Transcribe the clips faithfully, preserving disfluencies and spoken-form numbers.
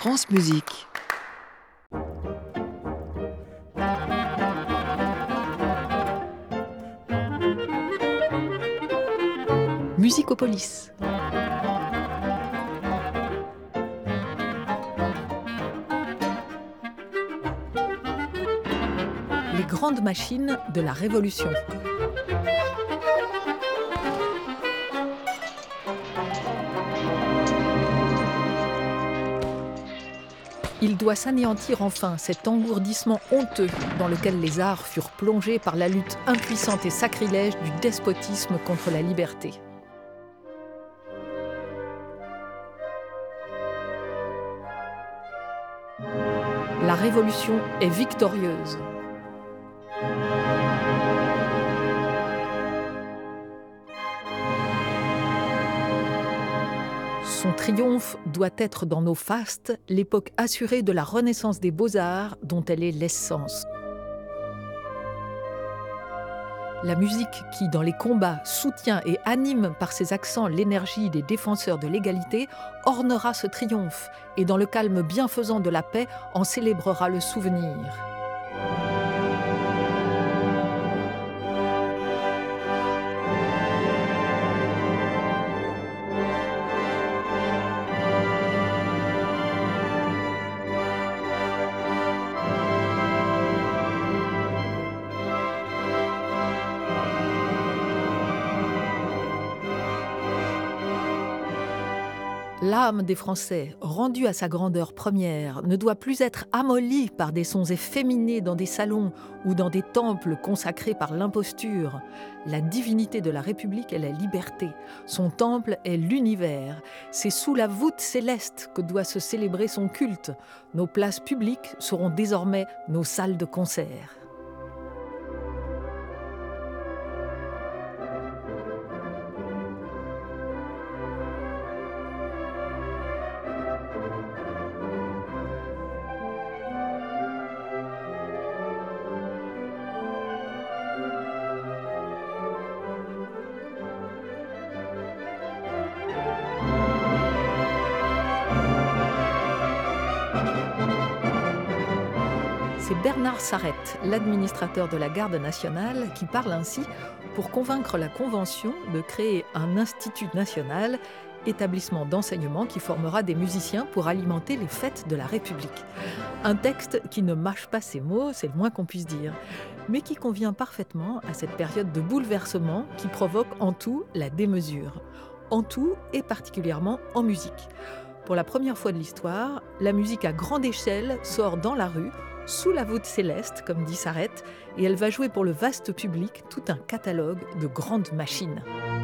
France Musique. Musicopolis. Les grandes machines de la Révolution. Il doit s'anéantir enfin cet engourdissement honteux dans lequel les arts furent plongés par la lutte impuissante et sacrilège du despotisme contre la liberté. La Révolution est victorieuse. Son triomphe doit être dans nos fastes, l'époque assurée de la renaissance des beaux-arts dont elle est l'essence. La musique qui, dans les combats, soutient et anime par ses accents l'énergie des défenseurs de l'égalité, ornera ce triomphe et dans le calme bienfaisant de la paix, en célébrera le souvenir. L'âme des Français, rendue à sa grandeur première, ne doit plus être amollie par des sons efféminés dans des salons ou dans des temples consacrés par l'imposture. La divinité de la République est la liberté. Son temple est l'univers. C'est sous la voûte céleste que doit se célébrer son culte. Nos places publiques seront désormais nos salles de concert. C'est Bernard Sarrette, l'administrateur de la Garde nationale, qui parle ainsi pour convaincre la Convention de créer un institut national, établissement d'enseignement qui formera des musiciens pour alimenter les fêtes de la République. Un texte qui ne mâche pas ses mots, c'est le moins qu'on puisse dire, mais qui convient parfaitement à cette période de bouleversement qui provoque en tout la démesure. En tout et particulièrement en musique. Pour la première fois de l'histoire, la musique à grande échelle sort dans la rue, sous la voûte céleste, comme dit Sarrette, et elle va jouer pour le vaste public tout un catalogue de grandes machines.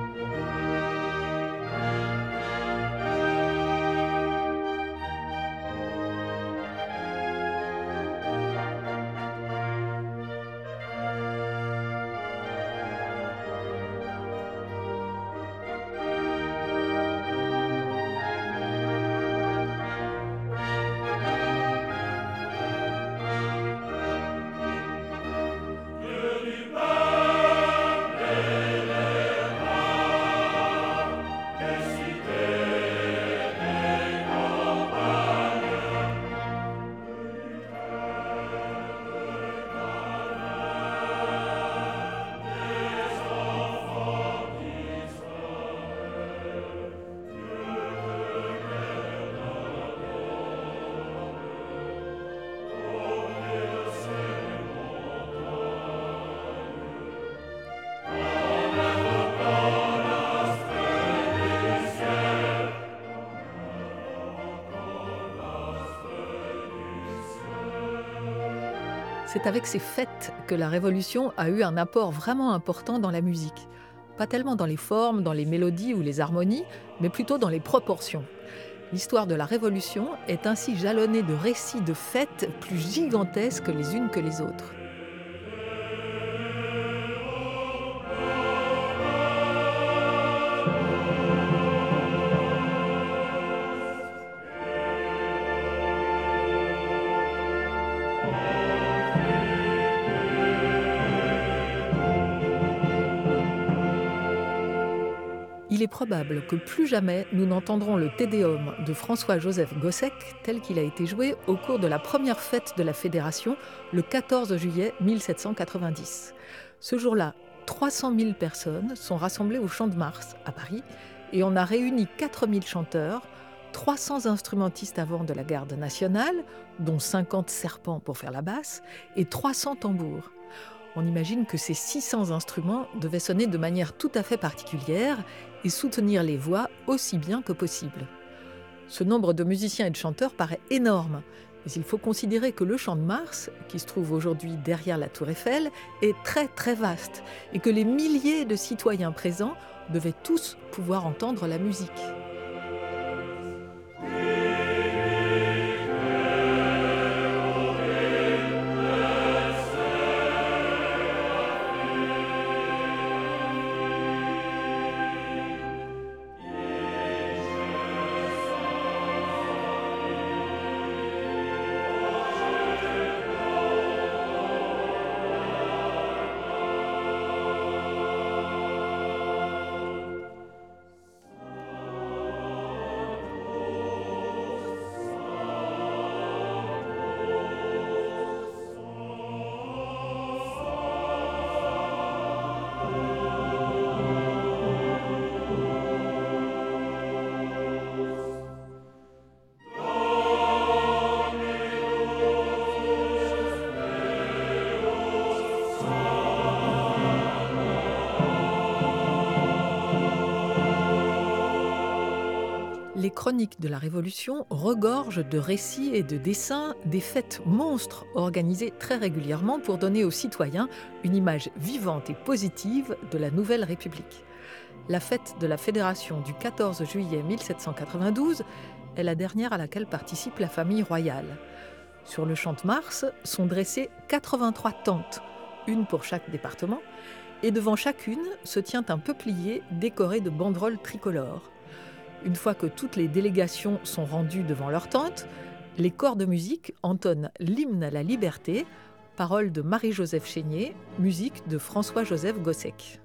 C'est avec ces fêtes que la Révolution a eu un apport vraiment important dans la musique. Pas tellement dans les formes, dans les mélodies ou les harmonies, mais plutôt dans les proportions. L'histoire de la Révolution est ainsi jalonnée de récits de fêtes plus gigantesques les unes que les autres. Il est est probable que plus jamais nous n'entendrons le Te Deum de François-Joseph Gossec tel qu'il a été joué au cours de la première fête de la Fédération le quatorze juillet mille sept cent quatre-vingt-dix. Ce jour-là, trois cent mille personnes sont rassemblées au Champ de Mars à Paris et on a réuni quatre mille chanteurs, trois cents instrumentistes à vent de la Garde nationale, dont cinquante serpents pour faire la basse, et trois cents tambours. On imagine que ces six cents instruments devaient sonner de manière tout à fait particulière et soutenir les voix aussi bien que possible. Ce nombre de musiciens et de chanteurs paraît énorme, mais il faut considérer que le Champ de Mars, qui se trouve aujourd'hui derrière la Tour Eiffel, est très très vaste et que les milliers de citoyens présents devaient tous pouvoir entendre la musique. Les chroniques de la Révolution regorgent de récits et de dessins des fêtes monstres organisées très régulièrement pour donner aux citoyens une image vivante et positive de la Nouvelle République. La fête de la Fédération du quatorze juillet mille sept cent quatre-vingt-douze est la dernière à laquelle participe la famille royale. Sur le Champ de Mars sont dressées quatre-vingt-trois tentes, une pour chaque département, et devant chacune se tient un peuplier décoré de banderoles tricolores. Une fois que toutes les délégations sont rendues devant leur tente, les corps de musique entonnent l'hymne à la liberté, paroles de Marie-Joseph Chénier, musique de François-Joseph Gossec.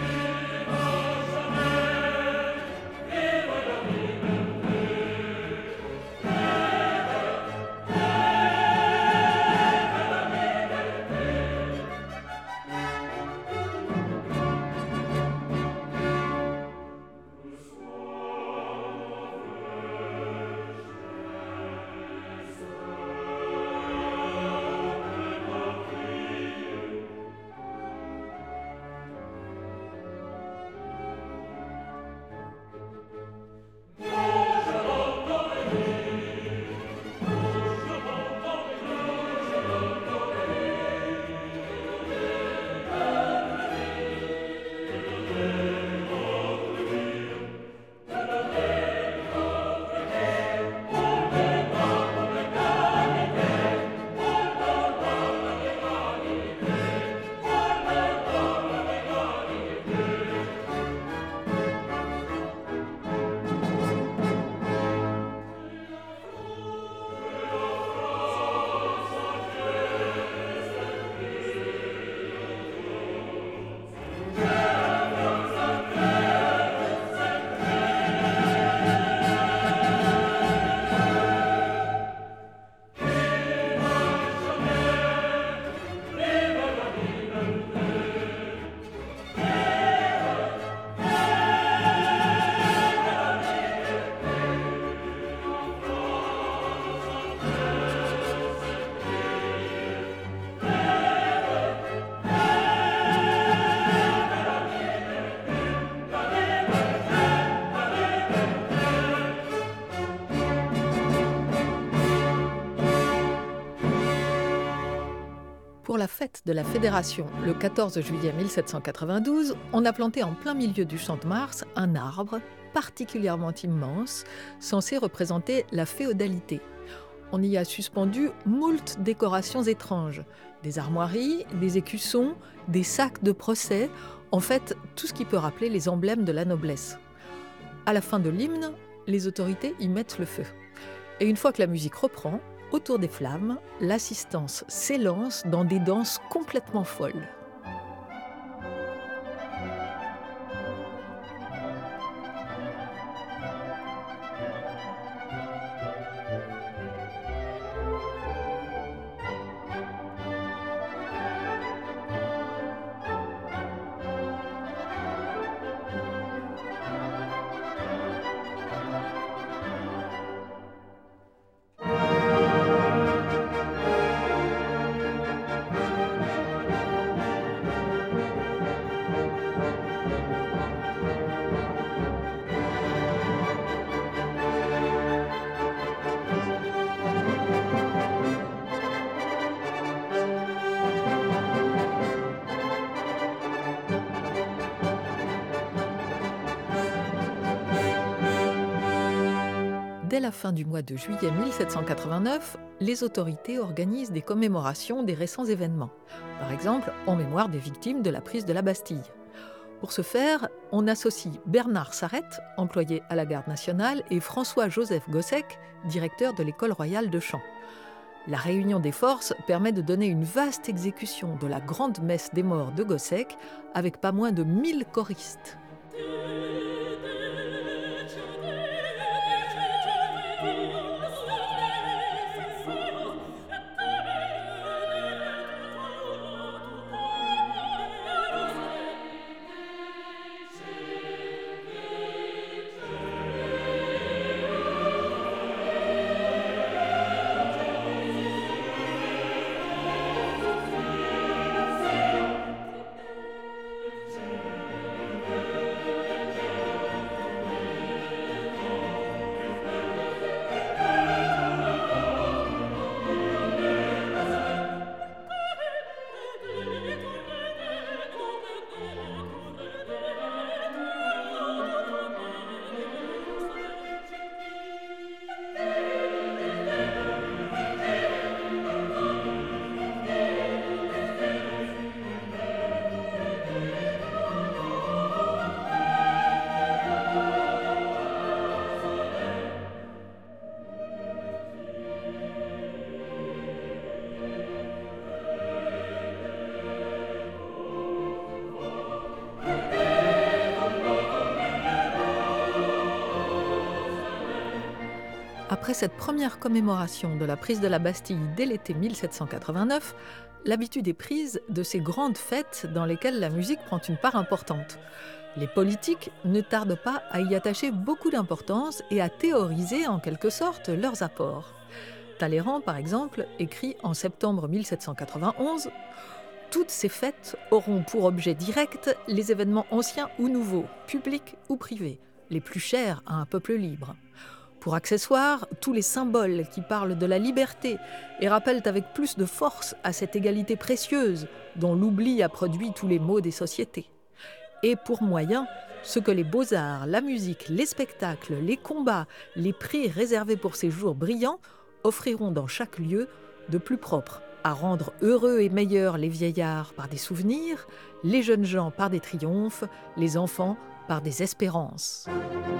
Pour la fête de la Fédération, le quatorze juillet mille sept cent quatre-vingt-douze, on a planté en plein milieu du Champ de Mars un arbre particulièrement immense, censé représenter la féodalité. On y a suspendu moult décorations étranges, des armoiries, des écussons, des sacs de procès, en fait tout ce qui peut rappeler les emblèmes de la noblesse. À la fin de l'hymne, les autorités y mettent le feu. Et une fois que la musique reprend, autour des flammes, l'assistance s'élance dans des danses complètement folles. dès la fin du mois de juillet mille sept cent quatre-vingt-neuf, les autorités organisent des commémorations des récents événements, par exemple en mémoire des victimes de la prise de la Bastille. Pour ce faire, on associe Bernard Sarrette, employé à la Garde nationale, et François-Joseph Gossec, directeur de l'École royale de chant. La réunion des forces permet de donner une vaste exécution de la grande messe des morts de Gossec, avec pas moins de mille choristes. Après cette première commémoration de la prise de la Bastille dès l'été mille sept cent quatre-vingt-neuf, l'habitude est prise de ces grandes fêtes dans lesquelles la musique prend une part importante. Les politiques ne tardent pas à y attacher beaucoup d'importance et à théoriser en quelque sorte leurs apports. Talleyrand, par exemple, écrit en septembre mille sept cent quatre-vingt-onze « Toutes ces fêtes auront pour objet direct les événements anciens ou nouveaux, publics ou privés, les plus chers à un peuple libre. Pour accessoires, tous les symboles qui parlent de la liberté et rappellent avec plus de force à cette égalité précieuse dont l'oubli a produit tous les maux des sociétés. Et pour moyen, ce que les beaux-arts, la musique, les spectacles, les combats, les prix réservés pour ces jours brillants offriront dans chaque lieu de plus propre à rendre heureux et meilleurs les vieillards par des souvenirs, les jeunes gens par des triomphes, les enfants par des espérances. »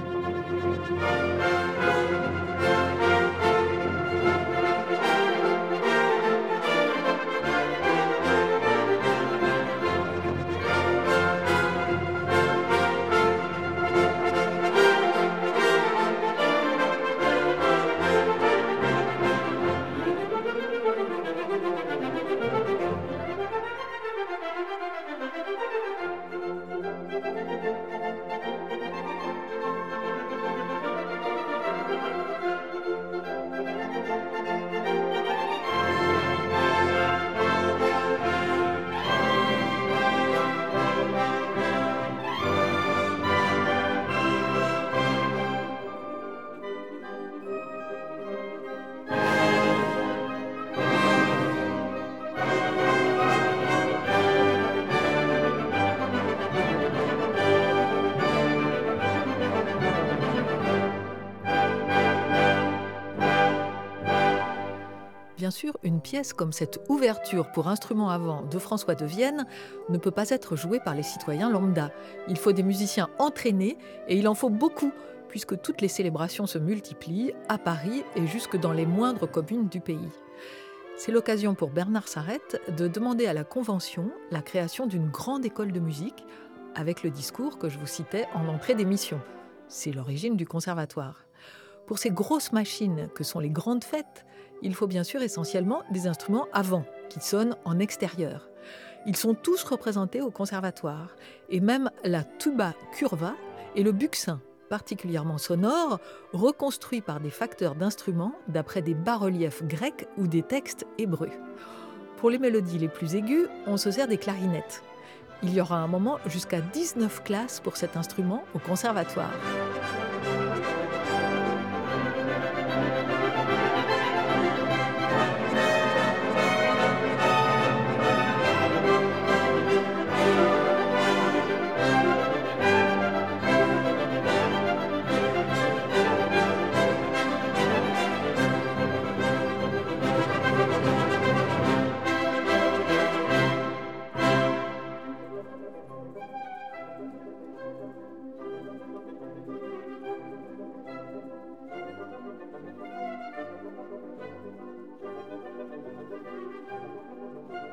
Bien sûr, une pièce comme cette ouverture pour instruments à vent de François de Vienne ne peut pas être jouée par les citoyens lambda. Il faut des musiciens entraînés et il en faut beaucoup, puisque toutes les célébrations se multiplient à Paris et jusque dans les moindres communes du pays. C'est l'occasion pour Bernard Sarrette de demander à la Convention la création d'une grande école de musique avec le discours que je vous citais en entrée d'émission. C'est l'origine du conservatoire. Pour ces grosses machines que sont les grandes fêtes, il faut bien sûr essentiellement des instruments à vent qui sonnent en extérieur. Ils sont tous représentés au conservatoire, et même la tuba curva et le buxin, particulièrement sonore, reconstruit par des facteurs d'instruments d'après des bas-reliefs grecs ou des textes hébreux. Pour les mélodies les plus aiguës, on se sert des clarinettes. Il y aura un moment jusqu'à dix-neuf classes pour cet instrument au conservatoire.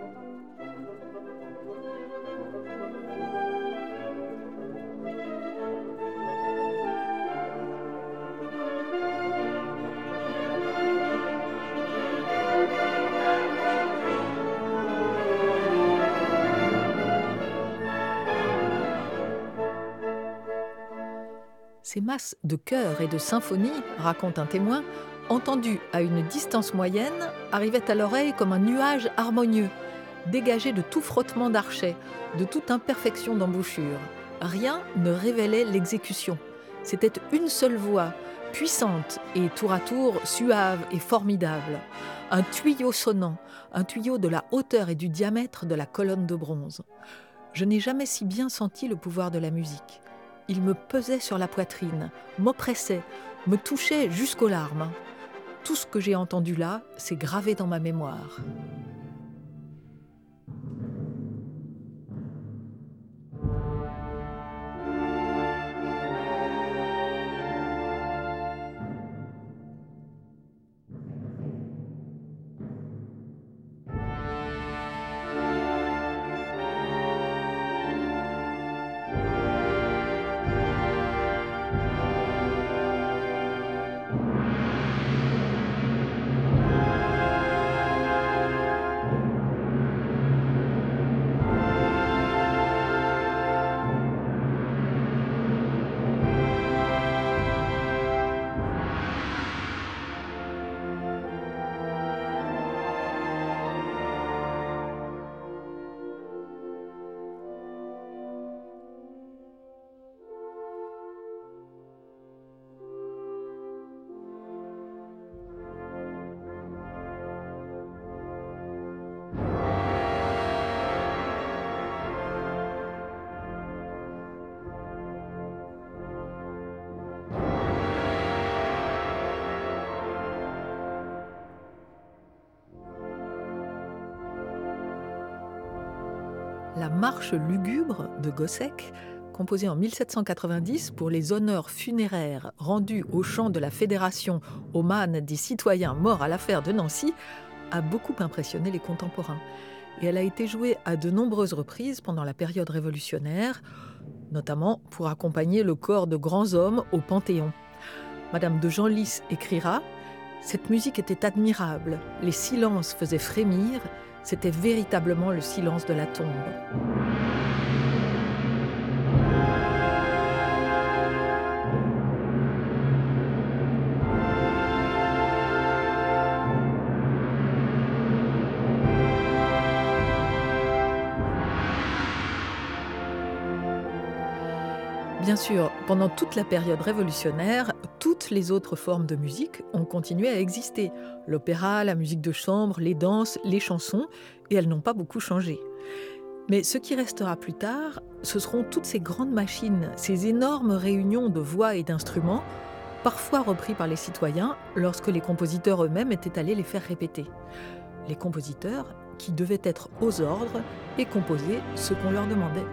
Ces masses de chœurs et de symphonies, raconte un témoin, entendues à une distance moyenne, arrivaient à l'oreille comme un nuage harmonieux, dégagé de tout frottement d'archet, de toute imperfection d'embouchure. Rien ne révélait l'exécution. C'était une seule voix, puissante et tour à tour suave et formidable. Un tuyau sonnant, un tuyau de la hauteur et du diamètre de la colonne de bronze. Je n'ai jamais si bien senti le pouvoir de la musique. Il me pesait sur la poitrine, m'oppressait, me touchait jusqu'aux larmes. Tout ce que j'ai entendu là s'est gravé dans ma mémoire. La marche lugubre de Gossec, composée en mille sept cent quatre-vingt-dix pour les honneurs funéraires rendus au chant de la Fédération aux mânes des citoyens morts à l'affaire de Nancy, a beaucoup impressionné les contemporains. Et elle a été jouée à de nombreuses reprises pendant la période révolutionnaire, notamment pour accompagner le corps de grands hommes au Panthéon. Madame de Genlis écrira « Cette musique était admirable, les silences faisaient frémir, c'était véritablement le silence de la tombe. » Bien sûr, pendant toute la période révolutionnaire, toutes les autres formes de musique ont continué à exister. L'opéra, la musique de chambre, les danses, les chansons, et elles n'ont pas beaucoup changé. Mais ce qui restera plus tard, ce seront toutes ces grandes machines, ces énormes réunions de voix et d'instruments, parfois repris par les citoyens lorsque les compositeurs eux-mêmes étaient allés les faire répéter. Les compositeurs qui devaient être aux ordres et composer ce qu'on leur demandait.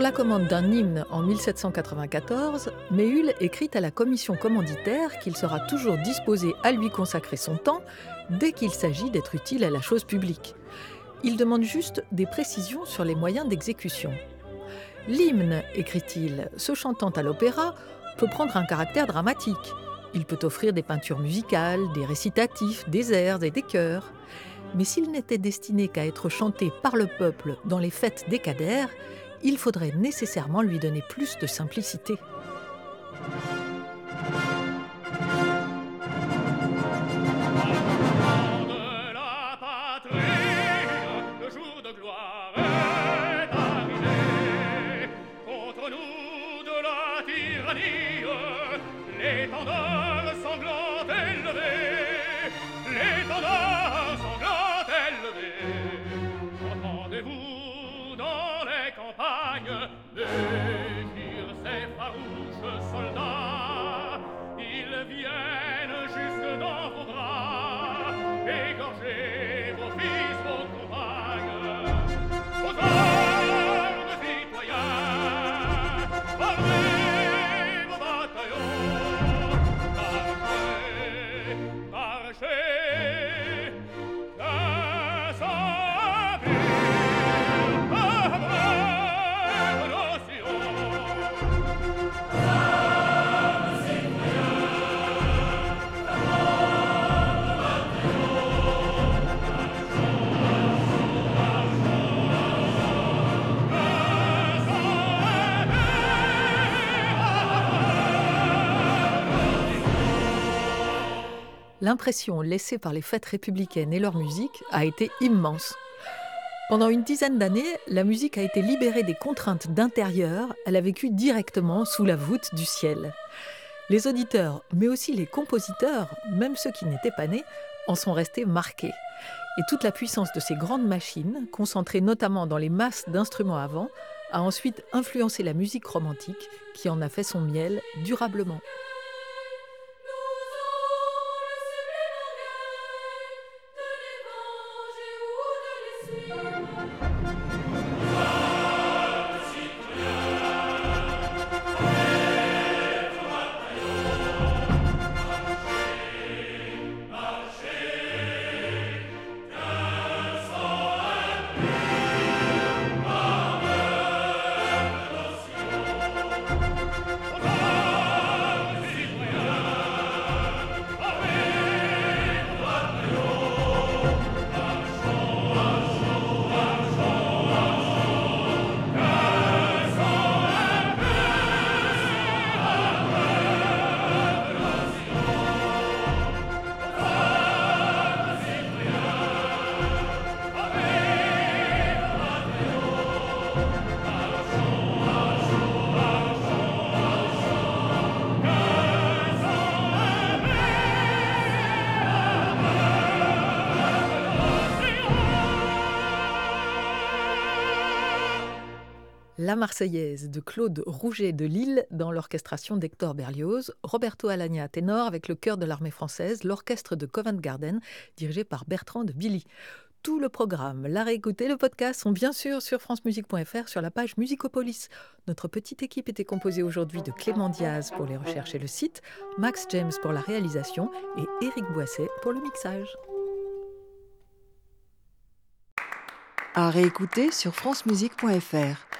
la commande d'un hymne en mille sept cent quatre-vingt-quatorze, Méhul écrit à la commission commanditaire qu'il sera toujours disposé à lui consacrer son temps dès qu'il s'agit d'être utile à la chose publique. Il demande juste des précisions sur les moyens d'exécution. L'hymne, écrit-il, se chantant à l'opéra, peut prendre un caractère dramatique. Il peut offrir des peintures musicales, des récitatifs, des airs et des chœurs. Mais s'il n'était destiné qu'à être chanté par le peuple dans les fêtes décadaires, il faudrait nécessairement lui donner plus de simplicité. L'étendard sanglant élevé, l'étendard sanglant élevé. Entendez-vous dans les campagnes mugir ces farouches soldats? Ils viennent jusque dans vos bras, égorger vos fils, vos compagnes. Aux armes, citoyens, formez vos bataillons. L'impression laissée par les fêtes républicaines et leur musique a été immense. Pendant une dizaine d'années, la musique a été libérée des contraintes d'intérieur, elle a vécu directement sous la voûte du ciel. Les auditeurs, mais aussi les compositeurs, même ceux qui n'étaient pas nés, en sont restés marqués. Et toute la puissance de ces grandes machines, concentrées notamment dans les masses d'instruments à vent, a ensuite influencé la musique romantique, qui en a fait son miel durablement. La Marseillaise de Claude Rouget de Lille dans l'orchestration d'Hector Berlioz, Roberto Alagna ténor avec le chœur de l'armée française, l'orchestre de Covent Garden dirigé par Bertrand de Billy. Tout le programme, la réécoute et le podcast sont bien sûr sur francemusique point f r sur la page Musicopolis. Notre petite équipe était composée aujourd'hui de Clément Diaz pour les recherches et le site, Max James pour la réalisation et Éric Boisset pour le mixage. À réécouter sur francemusique point f r.